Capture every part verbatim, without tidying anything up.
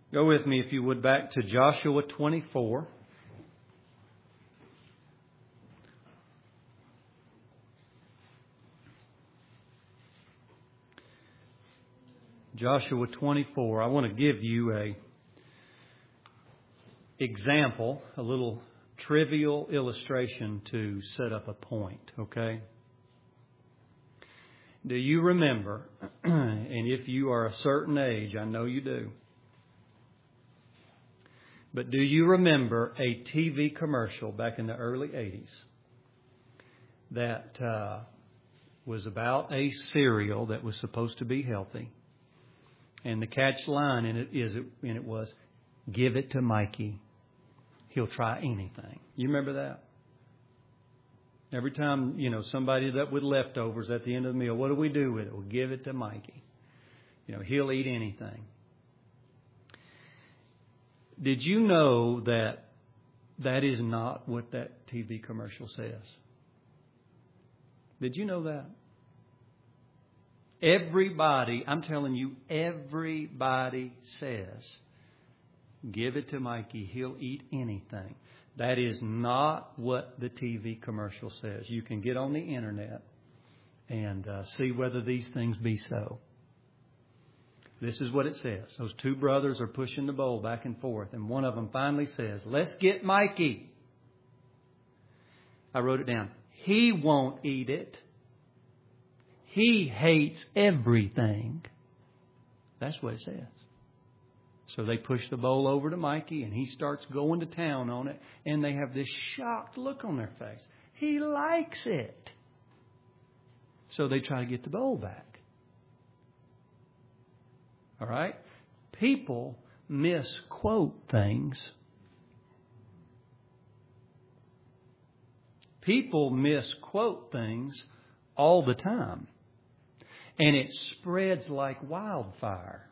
Go with me, if you would, back to Joshua twenty-four. Joshua twenty-four. I want to give you a example, a little trivial illustration to set up a point, okay? Do you remember, and if you are a certain age, I know you do, but do you remember a T V commercial back in the early eighties that uh, was about a cereal that was supposed to be healthy? And the catch line in it is, and it was, "Give it to Mikey. He'll try anything." You remember that? Every time, you know, somebody's up with leftovers at the end of the meal, what do we do with it? We'll give it to Mikey. You know, he'll eat anything. Did you know that that is not what that T V commercial says? Did you know that? Everybody, I'm telling you, everybody says, "Give it to Mikey, he'll eat anything." That is not what the T V commercial says. You can get on the internet and uh, see whether these things be so. This is what it says. Those two brothers are pushing the bowl back and forth, and one of them finally says, "Let's get Mikey." I wrote it down. "He won't eat it. He hates everything." That's what it says. So they push the bowl over to Mikey, and he starts going to town on it, and they have this shocked look on their face. He likes it. So they try to get the bowl back. All right? People misquote things. People misquote things all the time. And it spreads like wildfire.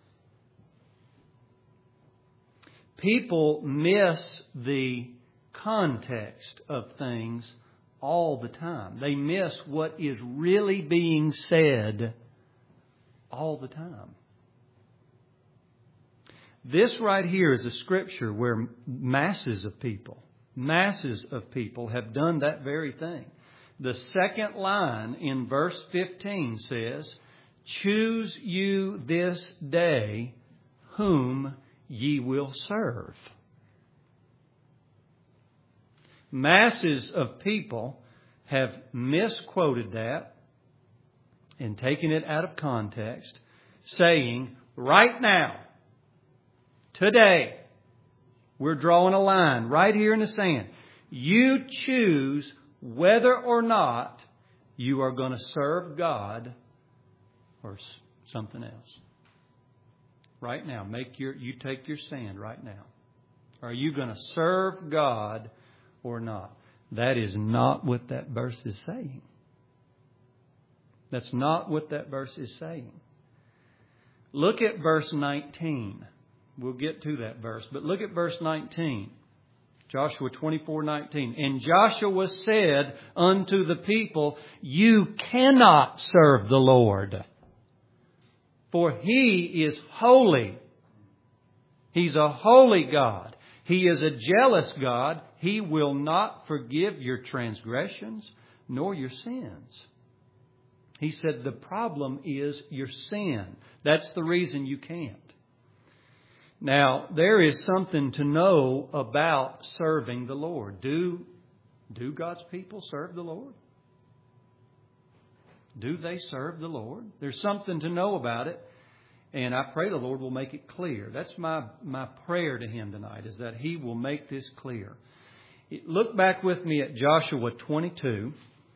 People miss the context of things all the time. They miss what is really being said all the time. This right here is a scripture where masses of people, masses of people have done that very thing. The second line in verse fifteen says, "Choose you this day whom ye will serve." Masses of people have misquoted that and taken it out of context, saying, right now, today, we're drawing a line right here in the sand. You choose whether or not you are going to serve God or something else. Right now, make your you take your stand right now. Are you going to serve God or not? That is not what that verse is saying. That's not what that verse is saying. Look at verse nineteen. We'll get to that verse, but look at verse nineteen. Joshua twenty-four nineteen. "And Joshua said unto the people, You cannot serve the Lord, for He is holy. He's a holy God. He is a jealous God. He will not forgive your transgressions nor your sins." He said the problem is your sin. That's the reason you can't. Now, there is something to know about serving the Lord. Do, do God's people serve the Lord? Do they serve the Lord? There's something to know about it. And I pray the Lord will make it clear. That's my, my prayer to Him tonight, is that He will make this clear. Look back with me at Joshua twenty-two.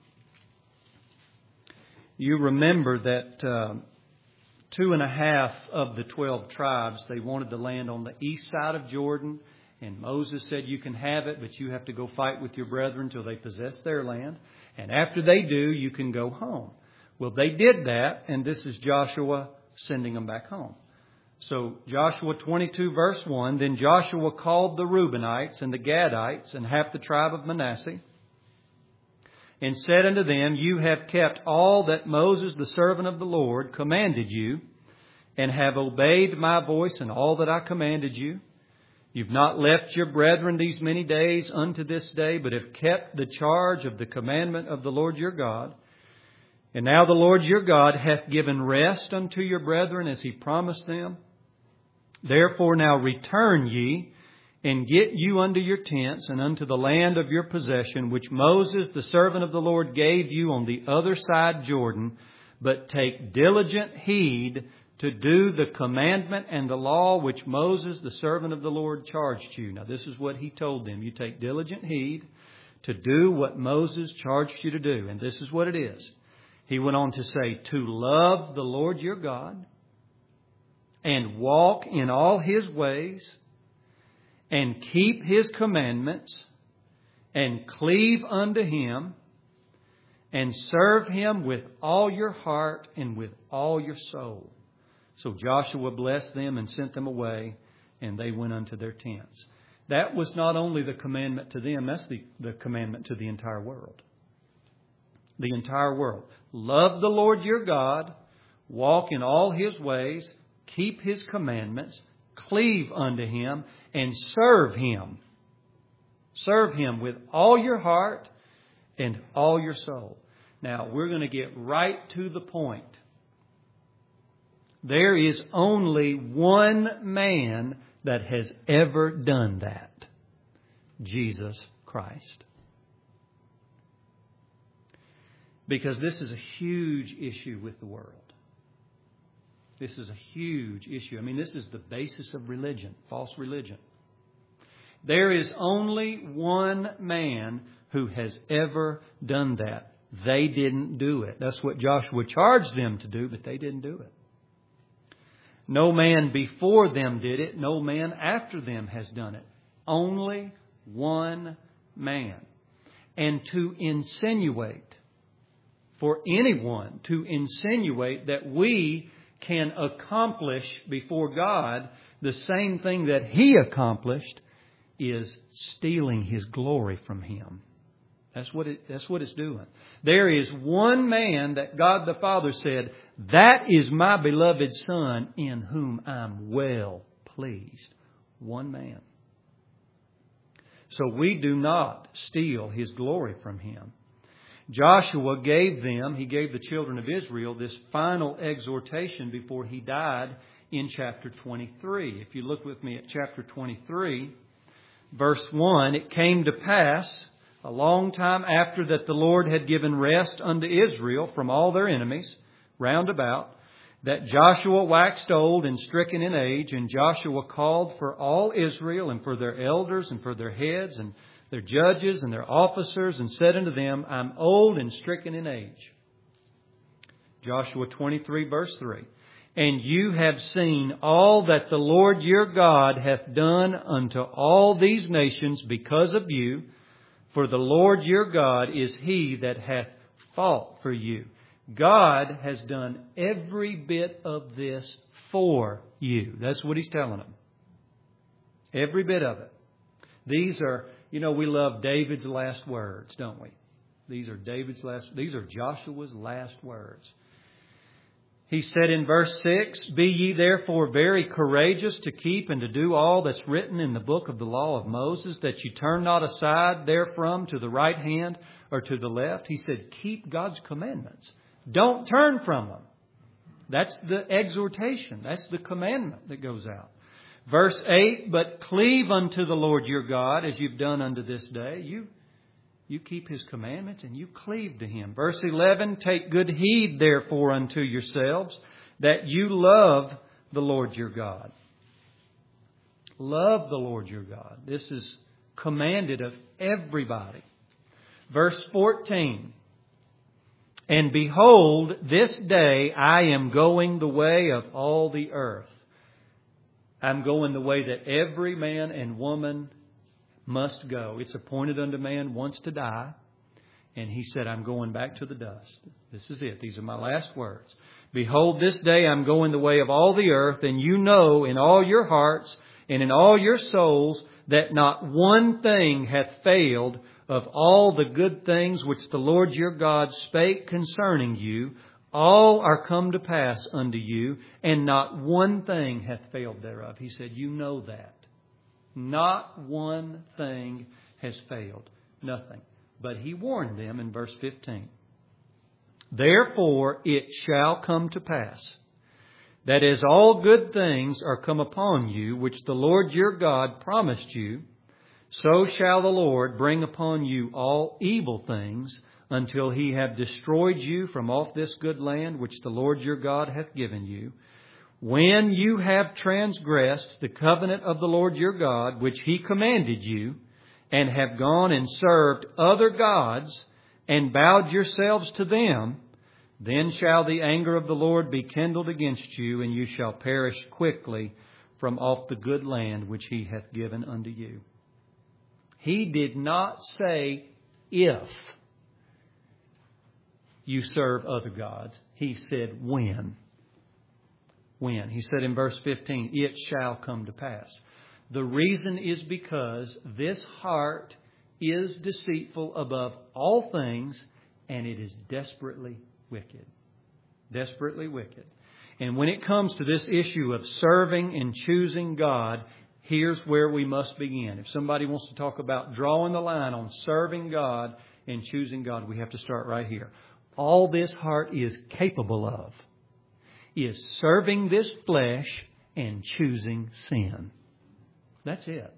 You remember that uh, two and a half of the twelve tribes, they wanted to land on the east side of Jordan. And Moses said, you can have it, but you have to go fight with your brethren till they possess their land. And after they do, you can go home. Well, they did that, and this is Joshua sending them back home. So Joshua twenty-two verse one, "Then Joshua called the Reubenites and the Gadites and half the tribe of Manasseh, and said unto them, You have kept all that Moses the servant of the Lord commanded you, and have obeyed my voice in all that I commanded you. You've not left your brethren these many days unto this day, but have kept the charge of the commandment of the Lord your God. And now the Lord your God hath given rest unto your brethren as He promised them. Therefore now return ye, and get you unto your tents, and unto the land of your possession, which Moses the servant of the Lord gave you on the other side Jordan. But take diligent heed to do the commandment and the law which Moses the servant of the Lord charged you. Now this is what He told them. You take diligent heed to do what Moses charged you to do. And this is what it is. He went on to say, to love the Lord your God, and walk in all His ways, and keep His commandments, and cleave unto Him, and serve Him with all your heart and with all your soul. So Joshua blessed them and sent them away, and they went unto their tents. That was not only the commandment to them, that's the, the commandment to the entire world. The entire world. Love the Lord your God, walk in all His ways, keep His commandments, cleave unto Him, and serve Him. Serve Him with all your heart and all your soul. Now, we're going to get right to the point. There is only one man that has ever done that. Jesus Christ. Because this is a huge issue with the world. This is a huge issue. I mean, this is the basis of religion, false religion. There is only one man who has ever done that. They didn't do it. That's what Joshua charged them to do, but they didn't do it. No man before them did it. No man after them has done it. Only one man. And to insinuate, for anyone to insinuate that we can accomplish before God the same thing that He accomplished is stealing His glory from Him. That's what it, that's what it's doing. There is one man that God the Father said, that is my beloved Son in whom I'm well pleased. One man. So we do not steal His glory from Him. Joshua gave them, he gave the children of Israel this final exhortation before he died in chapter twenty-three. If you look with me at chapter twenty-three, verse one, it came to pass a long time after that the Lord had given rest unto Israel from all their enemies round about, that Joshua waxed old and stricken in age, and Joshua called for all Israel and for their elders and for their heads and their judges and their officers, and said unto them, I'm old and stricken in age. Joshua twenty-three verse three. And you have seen all that the Lord your God hath done unto all these nations because of you. For the Lord your God is He that hath fought for you. God has done every bit of this for you. That's what He's telling them. Every bit of it. These are, you know, we love David's last words, don't we? These are David's last, these are Joshua's last words. He said in verse six, Be ye therefore very courageous to keep and to do all that's written in the book of the law of Moses, that you turn not aside therefrom to the right hand or to the left. He said, keep God's commandments. Don't turn from them. That's the exhortation. That's the commandment that goes out. Verse eight, But cleave unto the Lord your God as you've done unto this day. You You keep His commandments and you cleave to Him. Verse eleven, Take good heed therefore unto yourselves that you love the Lord your God. Love the Lord your God. This is commanded of everybody. Verse fourteen, And behold, this day I am going the way of all the earth. I'm going the way that every man and woman must go. It's appointed unto man once to die. And He said, I'm going back to the dust. This is it. These are my last words. Behold, this day I'm going the way of all the earth, and you know in all your hearts and in all your souls that not one thing hath failed of all the good things which the Lord your God spake concerning you all are come to pass unto you, and not one thing hath failed thereof. He said, you know that. Not one thing has failed. Nothing. But He warned them in verse fifteen. Therefore it shall come to pass, that as all good things are come upon you, which the Lord your God promised you, so shall the Lord bring upon you all evil things, until He have destroyed you from off this good land which the Lord your God hath given you. When you have transgressed the covenant of the Lord your God, which He commanded you, and have gone and served other gods, and bowed yourselves to them, then shall the anger of the Lord be kindled against you, and you shall perish quickly from off the good land which He hath given unto you. He did not say if you serve other gods. He said when. When. He said in verse fifteen, it shall come to pass. The reason is because this heart is deceitful above all things, and it is desperately wicked. Desperately wicked. And when it comes to this issue of serving and choosing God, here's where we must begin. If somebody wants to talk about drawing the line on serving God and choosing God, we have to start right here. All this heart is capable of is serving this flesh and choosing sin. That's it.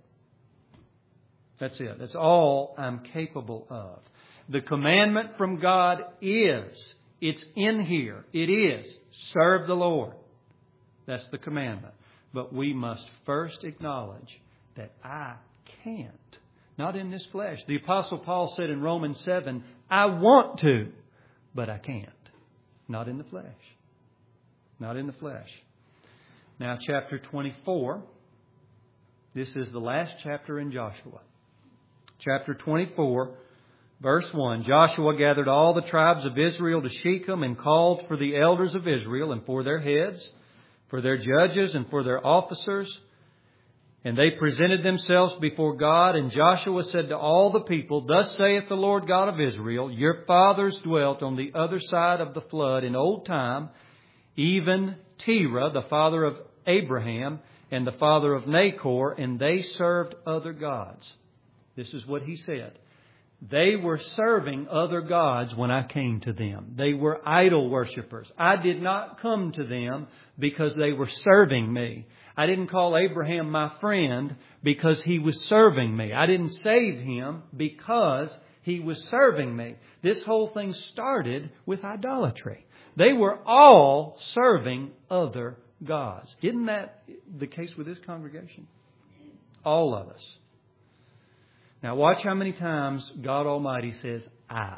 That's it. That's all I'm capable of. The commandment from God is, it's in here. It is, serve the Lord. That's the commandment. But we must first acknowledge that I can't. Not in this flesh. The Apostle Paul said in Romans seven, I want to, but I can't. Not in the flesh. Not in the flesh. Now, chapter twenty-four. This is the last chapter in Joshua. Chapter twenty-four, verse one. Joshua gathered all the tribes of Israel to Shechem and called for the elders of Israel and for their heads, for their judges and for their officers. And they presented themselves before God. And Joshua said to all the people, Thus saith the Lord God of Israel, Your fathers dwelt on the other side of the flood in old time, even Terah, the father of Abraham, and the father of Nahor, and they served other gods. This is what he said. They were serving other gods when I came to them. They were idol worshippers. I did not come to them because they were serving me. I didn't call Abraham my friend because he was serving me. I didn't save him because he was serving me. This whole thing started with idolatry. They were all serving other gods. Isn't that the case with this congregation? All of us. Now watch how many times God Almighty says, I.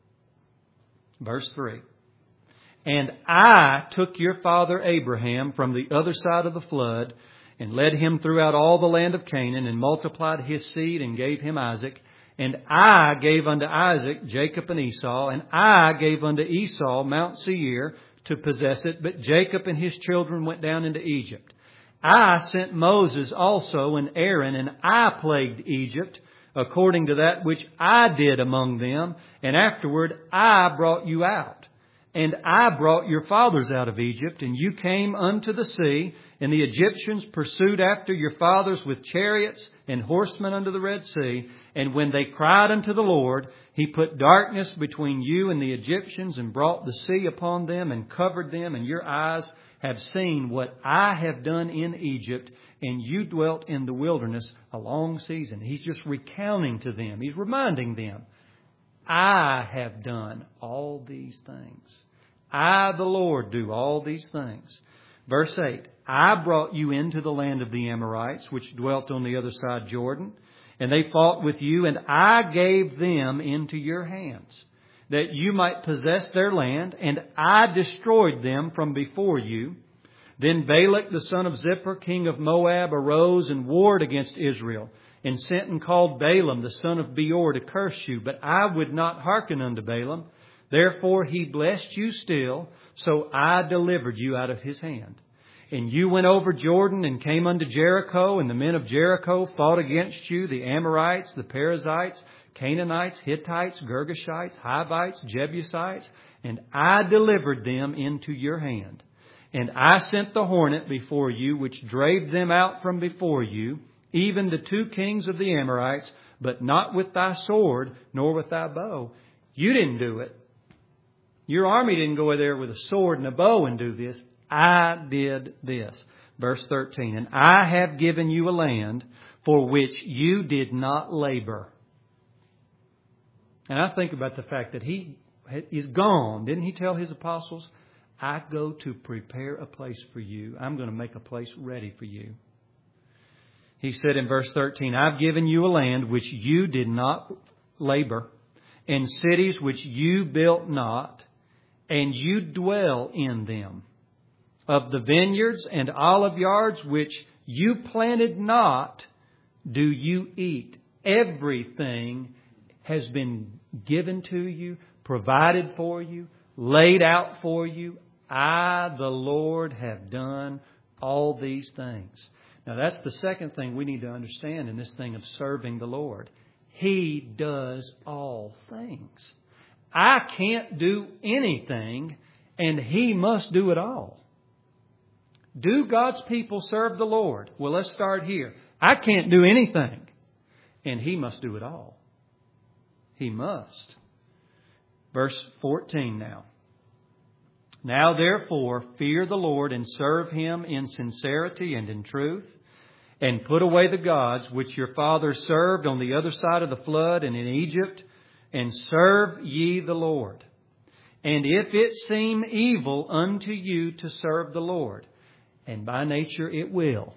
Verse three. And I took your father Abraham from the other side of the flood and led him throughout all the land of Canaan and multiplied his seed and gave him Isaac. And I gave unto Isaac Jacob and Esau, and I gave unto Esau Mount Seir to possess it. But Jacob and his children went down into Egypt. I sent Moses also and Aaron, and I plagued Egypt according to that which I did among them. And afterward I brought you out. And I brought your fathers out of Egypt, and you came unto the sea, and the Egyptians pursued after your fathers with chariots and horsemen unto the Red Sea. And when they cried unto the Lord, He put darkness between you and the Egyptians, and brought the sea upon them, and covered them. And your eyes have seen what I have done in Egypt, and you dwelt in the wilderness a long season. He's just recounting to them. He's reminding them. I have done all these things. I, the Lord, do all these things. Verse eight. I brought you into the land of the Amorites, which dwelt on the other side Jordan. And they fought with you, and I gave them into your hands, that you might possess their land, and I destroyed them from before you. Then Balak the son of Zippor, king of Moab, arose and warred against Israel, and sent and called Balaam the son of Beor to curse you. But I would not hearken unto Balaam. Therefore he blessed you still, so I delivered you out of his hand. And you went over Jordan and came unto Jericho, and the men of Jericho fought against you, the Amorites, the Perizzites, Canaanites, Hittites, Girgashites, Hivites, Jebusites, and I delivered them into your hand. And I sent the hornet before you, which drave them out from before you, even the two kings of the Amorites, but not with thy sword, nor with thy bow. You didn't do it. Your army didn't go there with a sword and a bow and do this. I did this. Verse thirteen, and I have given you a land for which you did not labor. And I think about the fact that He is gone. Didn't He tell His apostles, I go to prepare a place for you. I'm going to make a place ready for you. He said in verse thirteen, I've given you a land which you did not labor, and cities which you built not, and you dwell in them. Of the vineyards and olive yards which you planted not, do you eat. Everything has been given to you, provided for you, laid out for you. I, the Lord, have done all these things. Now that's the second thing we need to understand in this thing of serving the Lord. He does all things. I can't do anything, and He must do it all. Do God's people serve the Lord? Well, let's start here. I can't do anything, and He must do it all. He must. Verse fourteen now. Now therefore, fear the Lord and serve Him in sincerity and in truth, and put away the gods which your fathers served on the other side of the flood and in Egypt, and serve ye the Lord. And if it seem evil unto you to serve the Lord, and by nature it will.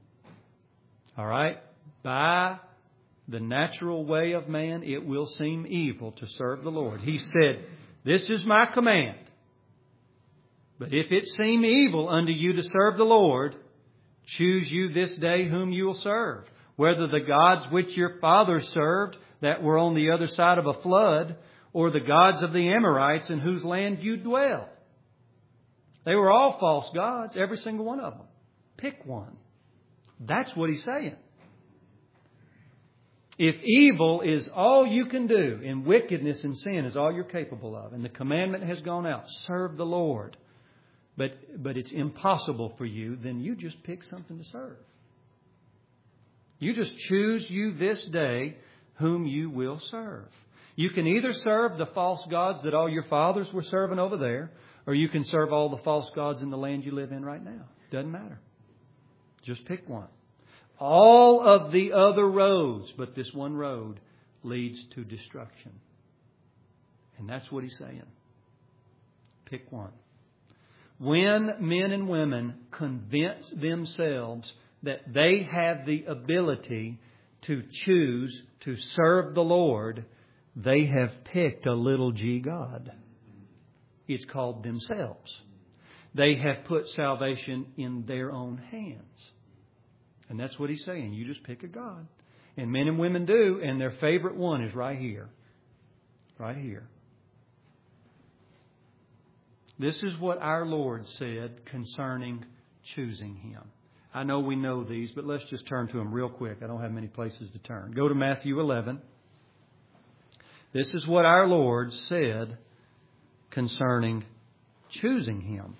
All right? By the natural way of man, it will seem evil to serve the Lord. He said, this is my command. But if it seem evil unto you to serve the Lord, choose you this day whom you will serve. Whether the gods which your fathers served that were on the other side of a flood, or the gods of the Amorites in whose land you dwell. They were all false gods, every single one of them. Pick one. That's what He's saying. If evil is all you can do, and wickedness and sin is all you're capable of, and the commandment has gone out, serve the Lord, but but it's impossible for you, then you just pick something to serve. You just choose you this day whom you will serve. You can either serve the false gods that all your fathers were serving over there, or you can serve all the false gods in the land you live in right now. Doesn't matter. Just pick one. All of the other roads, but this one road, leads to destruction. And that's what He's saying. Pick one. When men and women convince themselves that they have the ability to choose to serve the Lord, they have picked a little g God. It's called themselves. They have put salvation in their own hands. And that's what He's saying. You just pick a God. And men and women do, and their favorite one is right here. Right here. This is what our Lord said concerning choosing Him. I know we know these, but let's just turn to them real quick. I don't have many places to turn. Go to Matthew eleven. This is what our Lord said concerning choosing Him.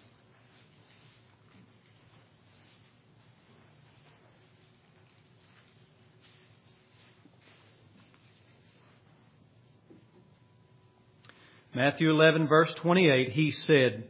Matthew eleven, verse twenty-eight, He said,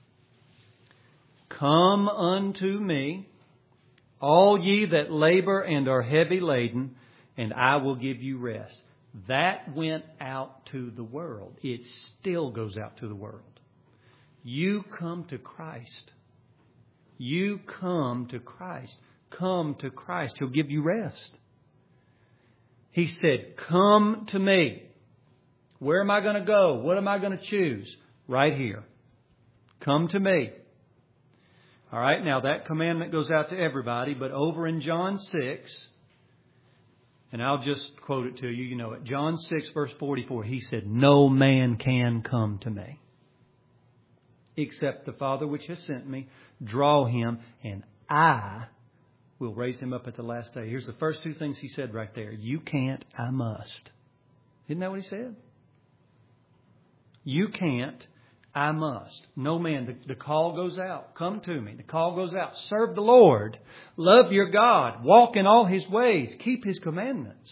Come unto me, all ye that labor and are heavy laden, and I will give you rest. That went out to the world. It still goes out to the world. You come to Christ. You come to Christ. Come to Christ. He'll give you rest. He said, Come to me. Where am I going to go? What am I going to choose? Right here. Come to me. All right, now that commandment goes out to everybody, but over in John six, and I'll just quote it to you, you know it. John six, verse forty-four, He said, No man can come to me, except the Father which has sent me, draw him, and I will raise him up at the last day. Here's the first two things He said right there. You can't, I must. Isn't that what He said? You can't, I must. No man. The, the call goes out. Come to me. The call goes out. Serve the Lord. Love your God. Walk in all His ways. Keep His commandments.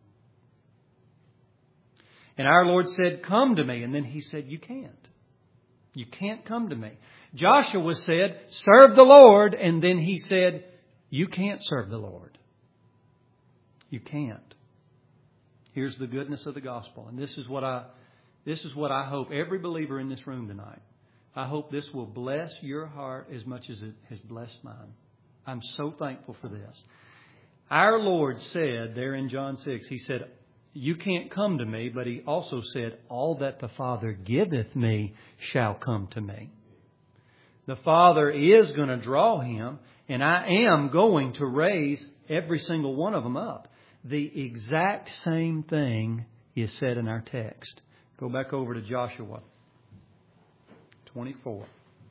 And our Lord said, come to me. And then He said, you can't. You can't come to me. Joshua said, serve the Lord. And then He said, you can't serve the Lord. You can't. Here's the goodness of the gospel. And this is what I, this is what I hope every believer in this room tonight. I hope this will bless your heart as much as it has blessed mine. I'm so thankful for this. Our Lord said there in John six, He said, you can't come to me, but He also said, all that the Father giveth me shall come to me. The Father is going to draw him, and I am going to raise every single one of them up. The exact same thing is said in our text. Go back over to Joshua twenty-four.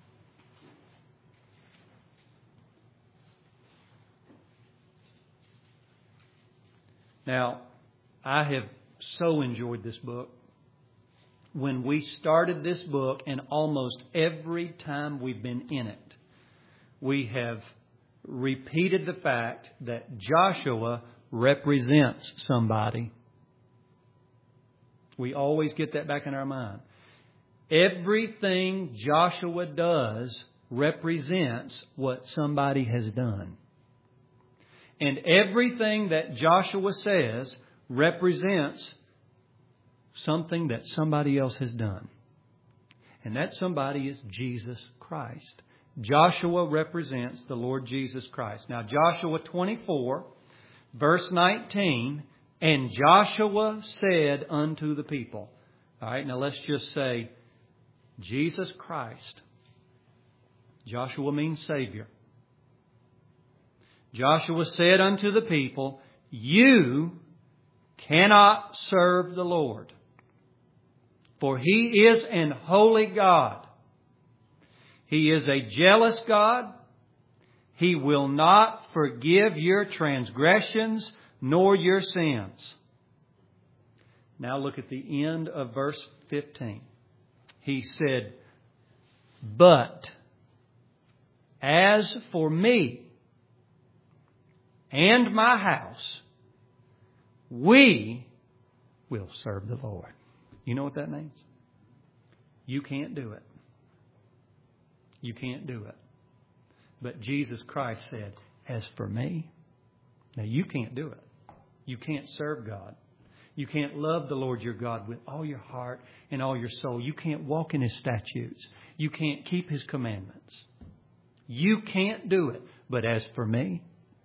Now, I have so enjoyed this book. When we started this book, and almost every time we've been in it, we have repeated the fact that Joshua represents somebody. We always get that back in our mind. Everything Joshua does represents what somebody has done. And everything that Joshua says represents something that somebody else has done. And that somebody is Jesus Christ. Joshua represents the Lord Jesus Christ. Now, Joshua twenty-four, verse nineteen, and Joshua said unto the people. All right, now let's just say Jesus Christ. Joshua means Savior. Joshua said unto the people, you cannot serve the Lord, for He is an holy God. He is a jealous God. He will not forgive your transgressions nor your sins. Now look at the end of verse fifteen. He said, but as for me and my house, we will serve the Lord. You know what that means? You can't do it. You can't do it. But Jesus Christ said, as for me, now you can't do it. You can't serve God. You can't love the Lord your God with all your heart and all your soul. You can't walk in His statutes. You can't keep His commandments. You can't do it. But as for me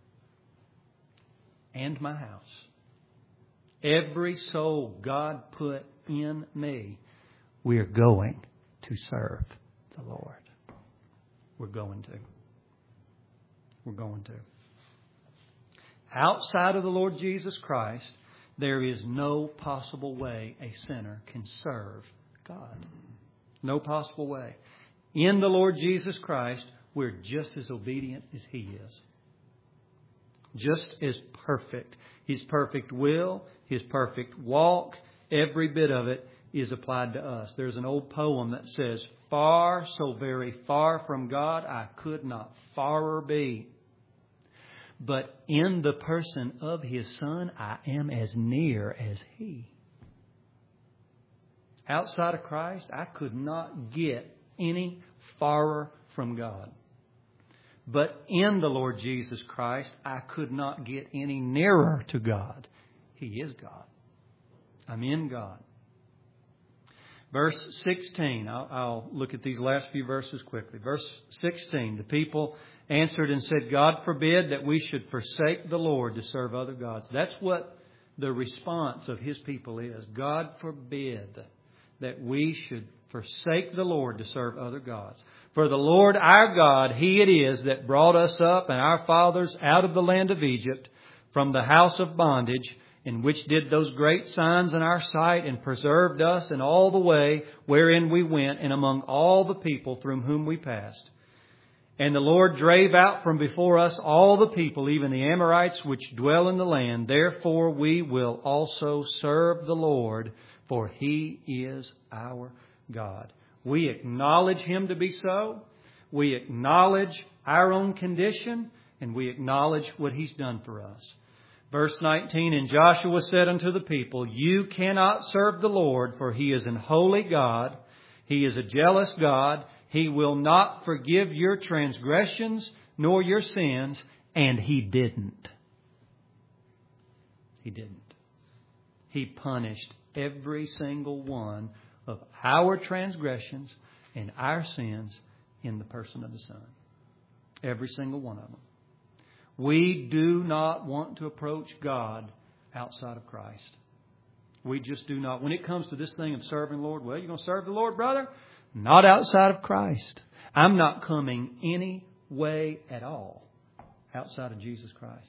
and my house, every soul God put in me, we're going to serve the Lord. We're going to. We're going to. Outside of the Lord Jesus Christ, there is no possible way a sinner can serve God. No possible way. In the Lord Jesus Christ, we're just as obedient as He is. Just as perfect. His perfect will, His perfect walk, every bit of it is applied to us. There's an old poem that says, far, so very far from God, I could not farer be. But in the person of His Son, I am as near as He. Outside of Christ, I could not get any farer from God. But in the Lord Jesus Christ, I could not get any nearer to God. He is God. I'm in God. Verse sixteen, I'll, I'll look at these last few verses quickly. Verse sixteen, the people answered and said, God forbid that we should forsake the Lord to serve other gods. That's what the response of His people is. God forbid that we should forsake the Lord to serve other gods. For the Lord our God, He it is that brought us up and our fathers out of the land of Egypt from the house of bondage, in which did those great signs in our sight and preserved us in all the way wherein we went and among all the people through whom we passed. And the Lord drave out from before us all the people, even the Amorites which dwell in the land. Therefore we will also serve the Lord, for He is our God. We acknowledge Him to be so. We acknowledge our own condition, and we acknowledge what He's done for us. Verse nineteen, and Joshua said unto the people, you cannot serve the Lord, for He is an holy God. He is a jealous God. He will not forgive your transgressions nor your sins. And He didn't. He didn't. He punished every single one of our transgressions and our sins in the person of the Son. Every single one of them. We do not want to approach God outside of Christ. We just do not. When it comes to this thing of serving the Lord, well, you're going to serve the Lord, brother? Not outside of Christ. I'm not coming any way at all outside of Jesus Christ.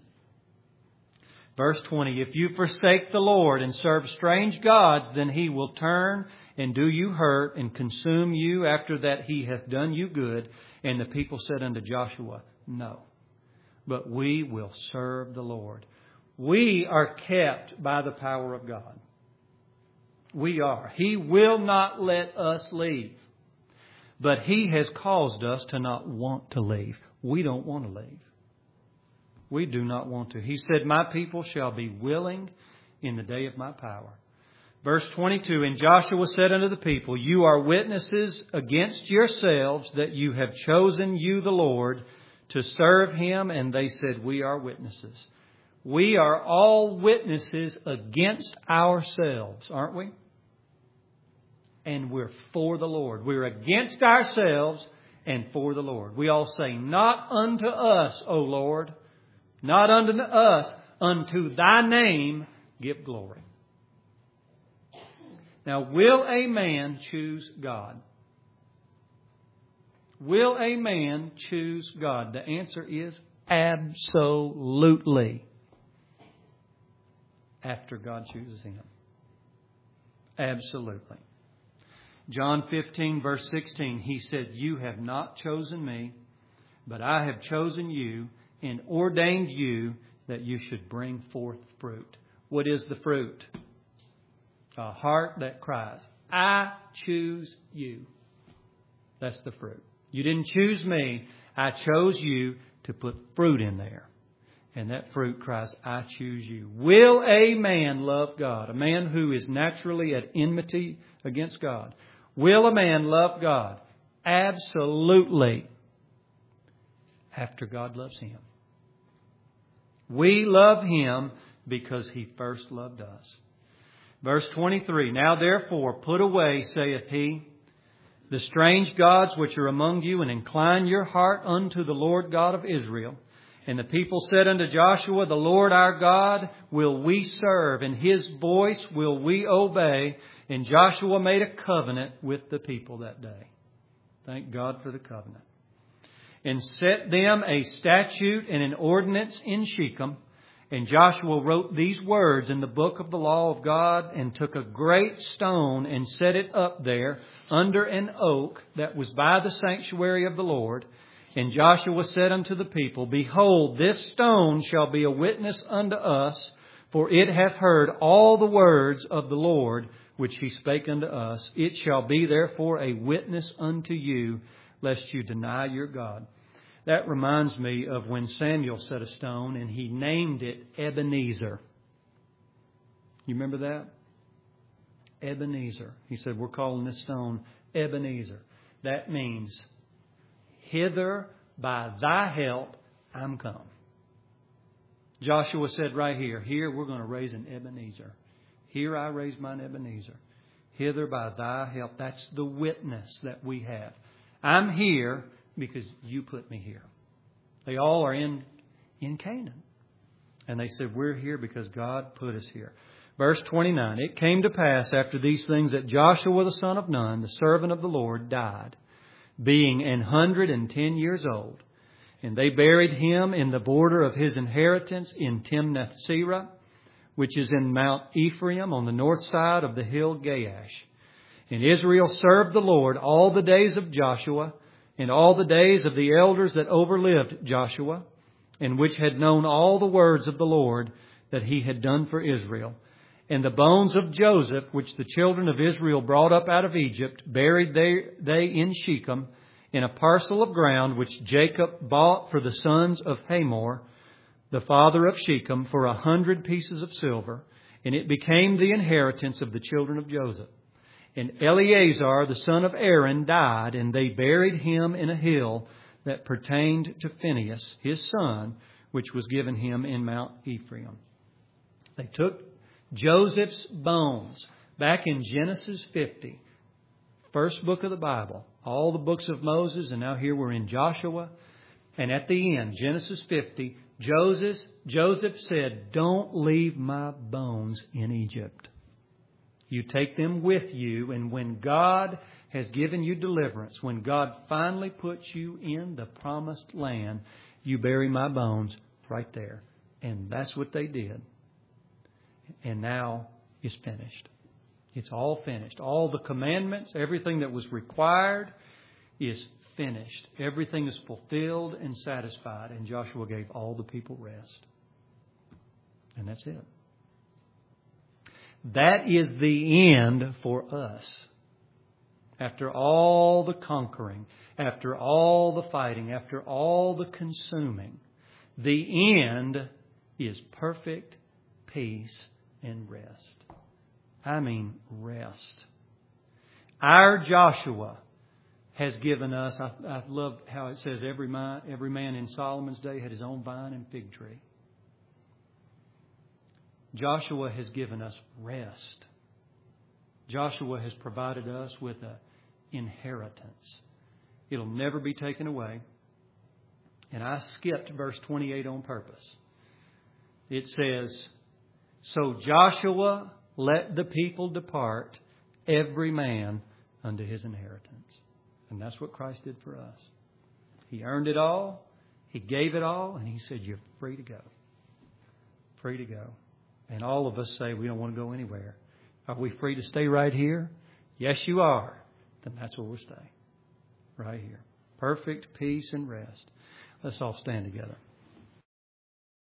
Verse twenty, if you forsake the Lord and serve strange gods, then He will turn and do you hurt and consume you after that He hath done you good. And the people said unto Joshua, no, but we will serve the Lord. We are kept by the power of God. We are. He will not let us leave. But He has caused us to not want to leave. We don't want to leave. We do not want to. He said, my people shall be willing in the day of my power. Verse twenty-two, and Joshua said unto the people, you are witnesses against yourselves that you have chosen you the Lord to serve Him. And they said, we are witnesses. We are all witnesses against ourselves, aren't we? And we're for the Lord. We're against ourselves and for the Lord. We all say, not unto us, O Lord, not unto us, unto Thy name give glory. Now, will a man choose God? Will a man choose God? The answer is absolutely. After God chooses him. Absolutely. John fifteen, verse sixteen, He said, you have not chosen me, but I have chosen you and ordained you that you should bring forth fruit. What is the fruit? A heart that cries, I choose you. That's the fruit. You didn't choose me. I chose you to put fruit in there. And that fruit cries, I choose you. Will a man love God? A man who is naturally at enmity against God. Will a man love God? Absolutely. After God loves him. We love Him because He first loved us. Verse twenty-three, now therefore put away, saith He, the strange gods which are among you, and incline your heart unto the Lord God of Israel. And the people said unto Joshua, the Lord our God will we serve, and His voice will we obey. And Joshua made a covenant with the people that day. Thank God for the covenant. And set them a statute and an ordinance in Shechem. And Joshua wrote these words in the book of the law of God, and took a great stone and set it up there under an oak that was by the sanctuary of the Lord. And Joshua said unto the people, behold, this stone shall be a witness unto us, for it hath heard all the words of the Lord which He spake unto us. It shall be therefore a witness unto you, lest you deny your God. That reminds me of when Samuel set a stone and he named it Ebenezer. You remember that? Ebenezer. He said, we're calling this stone Ebenezer. That means, hither by Thy help I'm come. Joshua said right here, here we're going to raise an Ebenezer. Here I raise mine Ebenezer. Hither by Thy help. That's the witness that we have. I'm here because you put me here. They all are in, in Canaan. And they said, we're here because God put us here. Verse twenty-nine, it came to pass after these things that Joshua the son of Nun, the servant of the Lord, died, being an hundred and ten years old. And they buried him in the border of his inheritance in Timnath-Serah, which is in Mount Ephraim on the north side of the hill Gaash. And Israel served the Lord all the days of Joshua, and all the days of the elders that overlived Joshua, and which had known all the words of the Lord that He had done for Israel. And the bones of Joseph, which the children of Israel brought up out of Egypt, buried they, they in Shechem, in a parcel of ground which Jacob bought for the sons of Hamor, the father of Shechem, for a hundred pieces of silver. And it became the inheritance of the children of Joseph. And Eleazar, the son of Aaron, died, and they buried him in a hill that pertained to Phinehas, his son, which was given him in Mount Ephraim. They took Joseph's bones back in Genesis fifty, first book of the Bible, all the books of Moses, and now here we're in Joshua. And at the end, Genesis fifty, Joseph, Joseph said, "Don't leave my bones in Egypt. You take them with you, and when God has given you deliverance, when God finally puts you in the promised land, you bury my bones right there." And that's what they did. And now it's finished. It's all finished. All the commandments, everything that was required is finished. Everything is fulfilled and satisfied. And Joshua gave all the people rest. And that's it. That is the end for us. After all the conquering, after all the fighting, after all the consuming, the end is perfect peace and rest. I mean rest. Our Joshua has given us, I, I love how it says every man, every man in Solomon's day had his own vine and fig tree. Joshua has given us rest. Joshua has provided us with an inheritance. It'll never be taken away. And I skipped verse twenty-eight on purpose. It says, "So Joshua let the people depart, every man unto his inheritance." And that's what Christ did for us. He earned it all. He gave it all. And He said, "You're free to go. Free to go." And all of us say we don't want to go anywhere. Are we free to stay right here? Yes, you are. Then that's where we'll stay. Right here. Perfect peace and rest. Let's all stand together.